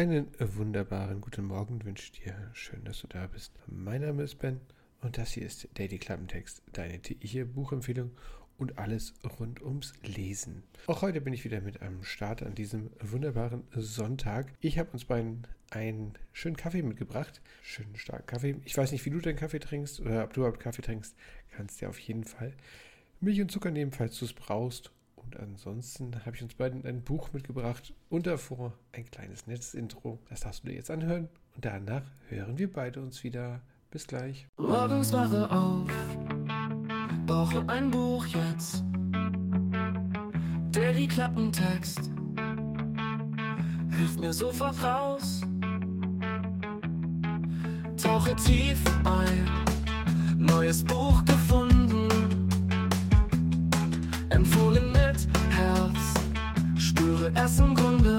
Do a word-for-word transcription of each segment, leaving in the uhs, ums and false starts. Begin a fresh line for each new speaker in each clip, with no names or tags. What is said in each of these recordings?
Einen wunderbaren guten Morgen wünsche ich dir. Schön, dass du da bist. Mein Name ist Ben und das hier ist Daily Klappentext, deine tägliche Buchempfehlung und alles rund ums Lesen. Auch heute bin ich wieder mit am Start an diesem wunderbaren Sonntag. Ich habe uns beiden einen schönen Kaffee mitgebracht. Schönen starken Kaffee. Ich weiß nicht, wie du deinen Kaffee trinkst oder ob du überhaupt Kaffee trinkst. Kannst dir auf jeden Fall Milch und Zucker nehmen, falls du es brauchst. Und ansonsten habe ich uns beiden ein Buch mitgebracht und davor ein kleines nettes Intro. Das darfst du dir jetzt anhören und danach hören wir beide uns wieder. Bis gleich.
Morgens wache auf, brauche ein Buch jetzt. Daily Klappentext hilft mir sofort raus. Tauche tief ein, neues Buch gefunden. Empfohlen mit Herz, spüre es im Grunde.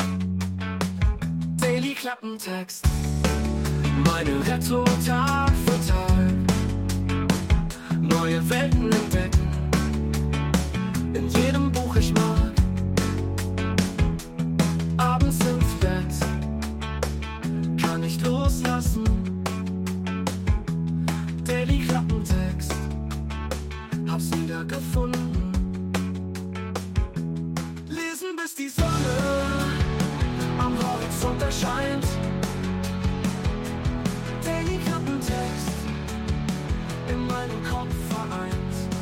Daily Klappentext, meine Rettung Tag für Tag. Neue Welten entdecken, in jedem Buch ich mag. Abends ins Bett, kann nicht loslassen. Daily Klappentext, hab's wieder gefunden. Lesen bis die Sonne am Horizont erscheint. Daily Klappentext in meinem Kopf vereint.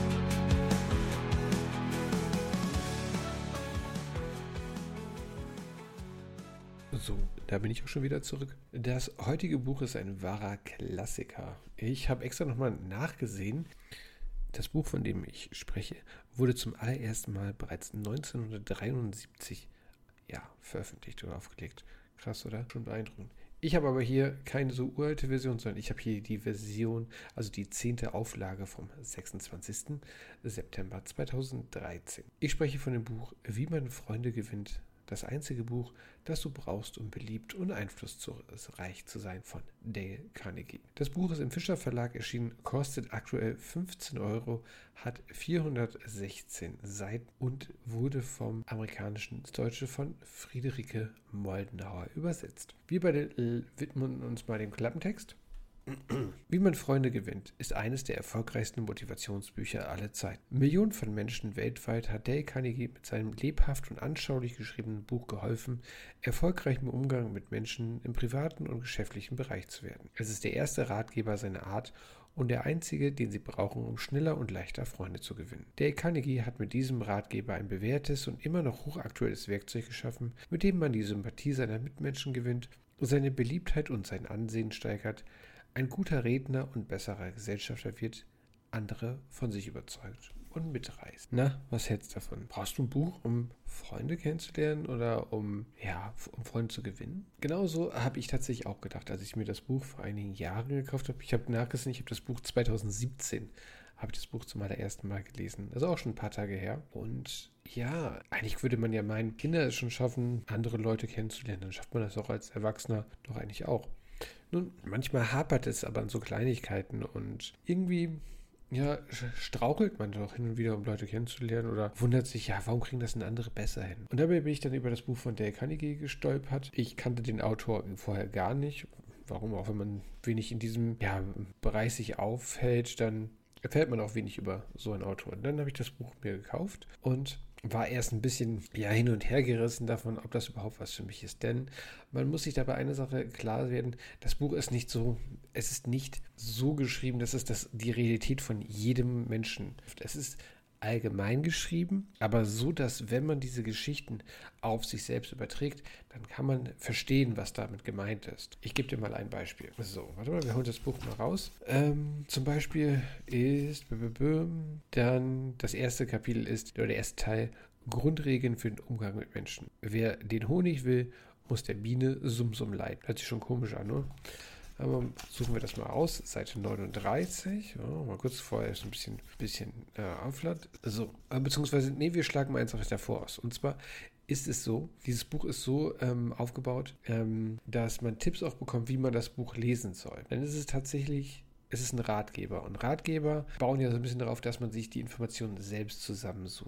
So, da bin ich auch schon wieder zurück. Das heutige Buch ist ein wahrer Klassiker. Ich habe extra nochmal nachgesehen. Das Buch, von dem ich spreche, wurde zum allerersten Mal bereits neunzehnhundertdreiundsiebzig ja, veröffentlicht oder aufgelegt. Krass, oder? Schon beeindruckend. Ich habe aber hier keine so uralte Version, sondern ich habe hier die Version, also die zehnte Auflage vom sechsundzwanzigsten September zweitausenddreizehn. Ich spreche von dem Buch Wie man Freunde gewinnt. Das einzige Buch, das du brauchst, um beliebt und einflussreich zu sein, von Dale Carnegie. Das Buch ist im Fischer Verlag erschienen, kostet aktuell fünfzehn Euro, hat vierhundertsechzehn Seiten und wurde vom amerikanischen ins Deutsche von Friederike Moldenhauer übersetzt. Wir beide äh, widmen uns mal dem Klappentext. Wie man Freunde gewinnt, ist eines der erfolgreichsten Motivationsbücher aller Zeiten. Millionen von Menschen weltweit hat Dale Carnegie mit seinem lebhaft und anschaulich geschriebenen Buch geholfen, erfolgreich im Umgang mit Menschen im privaten und geschäftlichen Bereich zu werden. Es ist der erste Ratgeber seiner Art und der einzige, den sie brauchen, um schneller und leichter Freunde zu gewinnen. Dale Carnegie hat mit diesem Ratgeber ein bewährtes und immer noch hochaktuelles Werkzeug geschaffen, mit dem man die Sympathie seiner Mitmenschen gewinnt, seine Beliebtheit und sein Ansehen steigert, ein guter Redner und besserer Gesellschafter wird, andere von sich überzeugt und mitreißt. Na, was hältst du davon? Brauchst du ein Buch, um Freunde kennenzulernen oder um, ja, um Freunde zu gewinnen? Genauso habe ich tatsächlich auch gedacht, als ich mir das Buch vor einigen Jahren gekauft habe. Ich habe nachgesehen, ich habe das Buch zweitausendsiebzehn, habe ich das Buch zum allerersten Mal gelesen. Das ist auch schon ein paar Tage her. Und ja, eigentlich würde man ja meinen, Kinder es schon schaffen, andere Leute kennenzulernen. Dann schafft man das auch als Erwachsener doch eigentlich auch. Nun, manchmal hapert es aber an so Kleinigkeiten und irgendwie, ja, strauchelt man doch hin und wieder, um Leute kennenzulernen oder wundert sich, ja, warum kriegen das denn andere besser hin? Und dabei bin ich dann über das Buch von Dale Carnegie gestolpert. Ich kannte den Autor vorher gar nicht. Warum? Auch wenn man wenig in diesem ja, Bereich sich aufhält, dann erfährt man auch wenig über so einen Autor. Und dann habe ich das Buch mir gekauft und war erst ein bisschen ja, hin und her gerissen davon, ob das überhaupt was für mich ist. Denn man muss sich dabei eine Sache klar werden, das Buch ist nicht so, es ist nicht so geschrieben, dass es das, die Realität von jedem Menschen ist. Es ist allgemein geschrieben, aber so, dass wenn man diese Geschichten auf sich selbst überträgt, dann kann man verstehen, was damit gemeint ist. Ich gebe dir mal ein Beispiel. So, warte mal, wir holen das Buch mal raus. Ähm, zum Beispiel ist dann das erste Kapitel ist, oder der erste Teil, Grundregeln für den Umgang mit Menschen. Wer den Honig will, muss der Biene Sumsum leiden. Hört sich schon komisch an, ne? Aber suchen wir das mal aus, Seite neununddreißig, ja, mal kurz vorher ist ein bisschen, bisschen äh, aufladt. So, äh, beziehungsweise, nee, wir schlagen mal eins davor aus. Und zwar ist es so, dieses Buch ist so ähm, aufgebaut, ähm, dass man Tipps auch bekommt, wie man das Buch lesen soll. Dann ist es tatsächlich, es ist ein Ratgeber. Und Ratgeber bauen ja so ein bisschen darauf, dass man sich die Informationen selbst zusammensucht.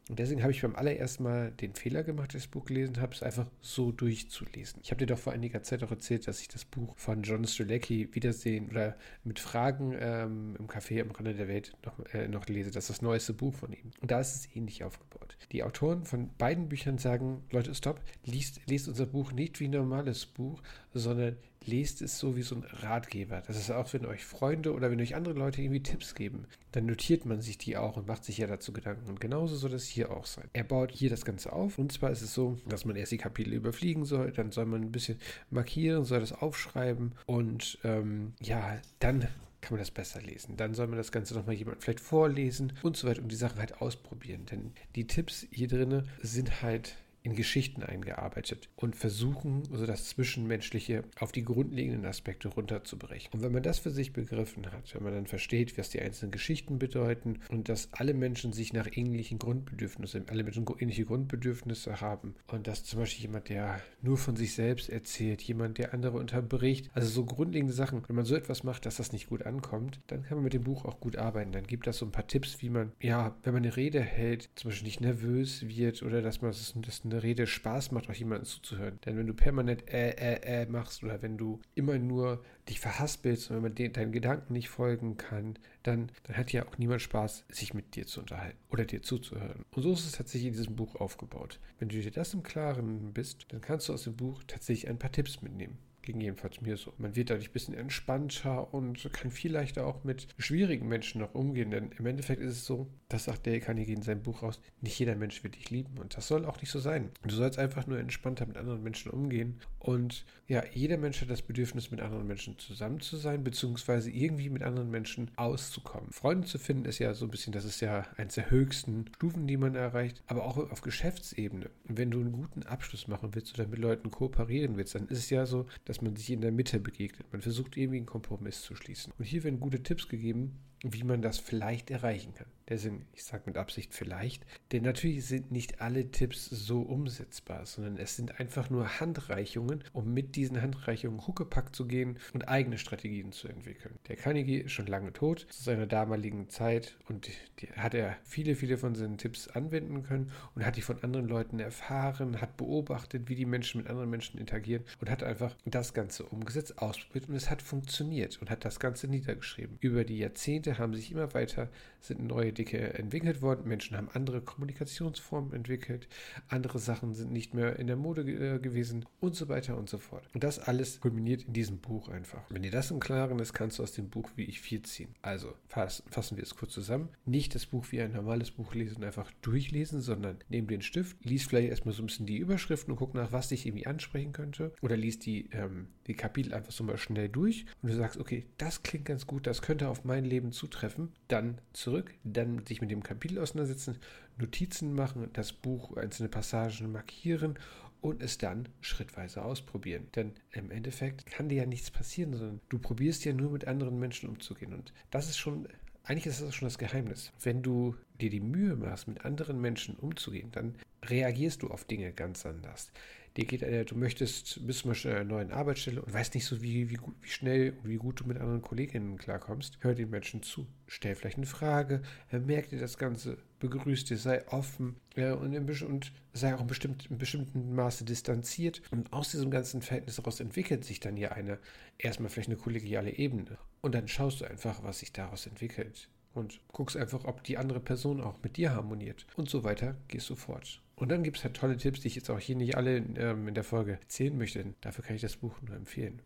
Und deswegen habe ich beim allerersten Mal den Fehler gemacht, das Buch gelesen habe, es einfach so durchzulesen. Ich habe dir doch vor einiger Zeit auch erzählt, dass ich das Buch von John Strzelecki Wiedersehen oder mit Fragen ähm, im Café am Rande der Welt noch, äh, noch lese. Das ist das neueste Buch von ihm. Und da ist es ähnlich aufgebaut. Die Autoren von beiden Büchern sagen, Leute, stopp, liest, lest unser Buch nicht wie ein normales Buch, sondern lest es so wie so ein Ratgeber. Das ist auch, wenn euch Freunde oder wenn euch andere Leute irgendwie Tipps geben, dann notiert man sich die auch und macht sich ja dazu Gedanken. Und genauso soll das hier auch sein. Er baut hier das Ganze auf. Und zwar ist es so, dass man erst die Kapitel überfliegen soll, dann soll man ein bisschen markieren, soll das aufschreiben und ähm, ja, dann kann man das besser lesen. Dann soll man das Ganze nochmal jemand vielleicht vorlesen und so weiter und die Sachen halt ausprobieren. Denn die Tipps hier drin sind halt in Geschichten eingearbeitet und versuchen, so das Zwischenmenschliche auf die grundlegenden Aspekte runterzubrechen. Und wenn man das für sich begriffen hat, wenn man dann versteht, was die einzelnen Geschichten bedeuten und dass alle Menschen sich nach ähnlichen Grundbedürfnissen, alle Menschen ähnliche Grundbedürfnisse haben und dass zum Beispiel jemand, der nur von sich selbst erzählt, jemand, der andere unterbricht, also so grundlegende Sachen, wenn man so etwas macht, dass das nicht gut ankommt, dann kann man mit dem Buch auch gut arbeiten. Dann gibt das so ein paar Tipps, wie man, ja, wenn man eine Rede hält, zum Beispiel nicht nervös wird oder dass man das, das eine Rede Spaß macht, auch jemandem zuzuhören. Denn wenn du permanent äh, äh, äh machst oder wenn du immer nur dich verhaspelst und wenn man den, deinen Gedanken nicht folgen kann, dann, dann hat ja auch niemand Spaß, sich mit dir zu unterhalten oder dir zuzuhören. Und so ist es tatsächlich in diesem Buch aufgebaut. Wenn du dir das im Klaren bist, dann kannst du aus dem Buch tatsächlich ein paar Tipps mitnehmen. Ging jedenfalls mir so. Man wird dadurch ein bisschen entspannter und kann viel leichter auch mit schwierigen Menschen noch umgehen, denn im Endeffekt ist es so, das sagt Dale Carnegie in seinem Buch raus, nicht jeder Mensch wird dich lieben und das soll auch nicht so sein. Du sollst einfach nur entspannter mit anderen Menschen umgehen und ja, jeder Mensch hat das Bedürfnis, mit anderen Menschen zusammen zu sein, beziehungsweise irgendwie mit anderen Menschen auszukommen. Freunde zu finden ist ja so ein bisschen, das ist ja eines der höchsten Stufen, die man erreicht, aber auch auf Geschäftsebene. Und wenn du einen guten Abschluss machen willst oder mit Leuten kooperieren willst, dann ist es ja so, dass man sich in der Mitte begegnet. Man versucht irgendwie einen Kompromiss zu schließen. Und hier werden gute Tipps gegeben, wie man das vielleicht erreichen kann. Deswegen, ich sage mit Absicht vielleicht, denn natürlich sind nicht alle Tipps so umsetzbar, sondern es sind einfach nur Handreichungen, um mit diesen Handreichungen Huckepack zu gehen und eigene Strategien zu entwickeln. Der Carnegie ist schon lange tot, zu seiner damaligen Zeit, und die hat er viele, viele von seinen Tipps anwenden können und hat die von anderen Leuten erfahren, hat beobachtet, wie die Menschen mit anderen Menschen interagieren und hat einfach das Ganze umgesetzt, ausprobiert und es hat funktioniert und hat das Ganze niedergeschrieben. Über die Jahrzehnte haben sich immer weiter, sind neue Dinge entwickelt worden. Menschen haben andere Kommunikationsformen entwickelt. Andere Sachen sind nicht mehr in der Mode äh, gewesen und so weiter und so fort. Und das alles kulminiert in diesem Buch einfach. Wenn dir das im Klaren ist, kannst du aus dem Buch wie ich viel ziehen. Also fass, fassen wir es kurz zusammen. Nicht das Buch wie ein normales Buch lesen und einfach durchlesen, sondern nimm den Stift, lies vielleicht erstmal so ein bisschen die Überschriften und guck nach, was dich irgendwie ansprechen könnte. Oder lies die, ähm, die Kapitel einfach so mal schnell durch und du sagst, okay, das klingt ganz gut, das könnte auf mein Leben zutreffen. Dann zurück, dann sich mit dem Kapitel auseinandersetzen, Notizen machen, das Buch, einzelne Passagen markieren und es dann schrittweise ausprobieren. Denn im Endeffekt kann dir ja nichts passieren, sondern du probierst ja nur mit anderen Menschen umzugehen. Und das ist schon, eigentlich ist das schon das Geheimnis. Wenn du dir die Mühe machst, mit anderen Menschen umzugehen, dann reagierst du auf Dinge ganz anders. Dir geht, äh, du möchtest, bist zum Beispiel in einer neuen Arbeitsstelle und weißt nicht so, wie, wie, wie schnell und wie gut du mit anderen Kolleginnen klarkommst. Hör den Menschen zu. Stell vielleicht eine Frage, äh, merk dir das Ganze, begrüß dich, sei offen äh, und, in, und sei auch in, bestimmt, in bestimmten Maße distanziert. Und aus diesem ganzen Verhältnis daraus entwickelt sich dann ja eine, erstmal vielleicht eine kollegiale Ebene. Und dann schaust du einfach, was sich daraus entwickelt. Und guckst einfach, ob die andere Person auch mit dir harmoniert. Und so weiter gehst du fort. Und dann gibt es halt tolle Tipps, die ich jetzt auch hier nicht alle ähm, in der Folge erzählen möchte. Dafür kann ich das Buch nur empfehlen.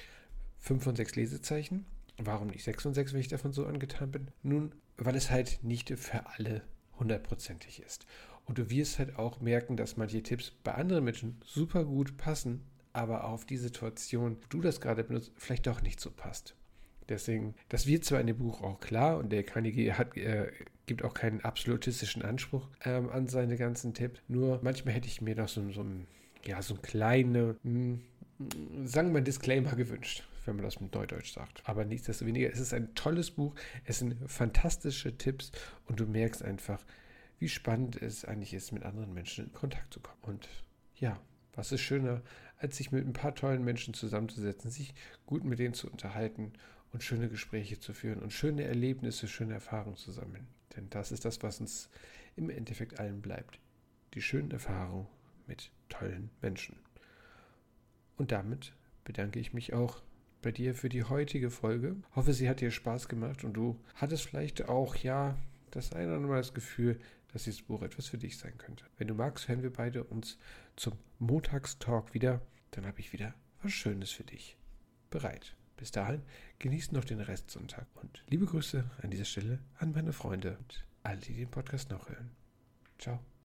Fünf von sechs Lesezeichen. Warum nicht sechs von sechs, wenn ich davon so angetan bin? Nun, weil es halt nicht für alle hundertprozentig ist. Und du wirst halt auch merken, dass manche Tipps bei anderen Menschen super gut passen, aber auf die Situation, wo du das gerade benutzt, vielleicht doch nicht so passt. Deswegen, das wird zwar in dem Buch auch klar und der Carnegie hat, äh, gibt auch keinen absolutistischen Anspruch ähm, an seine ganzen Tipps, nur manchmal hätte ich mir noch so, so ein, ja, so ein kleine, mh, sagen wir mal Disclaimer gewünscht, wenn man das mit Neudeutsch sagt. Aber nichtsdestoweniger, es ist ein tolles Buch, es sind fantastische Tipps und du merkst einfach, wie spannend es eigentlich ist, mit anderen Menschen in Kontakt zu kommen. Und ja, was ist schöner, als sich mit ein paar tollen Menschen zusammenzusetzen, sich gut mit denen zu unterhalten und schöne Gespräche zu führen und schöne Erlebnisse, schöne Erfahrungen zu sammeln. Denn das ist das, was uns im Endeffekt allen bleibt. Die schönen Erfahrungen mit tollen Menschen. Und damit bedanke ich mich auch bei dir für die heutige Folge. Hoffe, sie hat dir Spaß gemacht und du hattest vielleicht auch, ja, das eine oder andere Mal das Gefühl, dass dieses Buch etwas für dich sein könnte. Wenn du magst, hören wir beide uns zum Montagstalk wieder. Dann habe ich wieder was Schönes für dich bereit. Bis dahin, genießt noch den Restsonntag und liebe Grüße an dieser Stelle an meine Freunde und alle, die den Podcast noch hören. Ciao.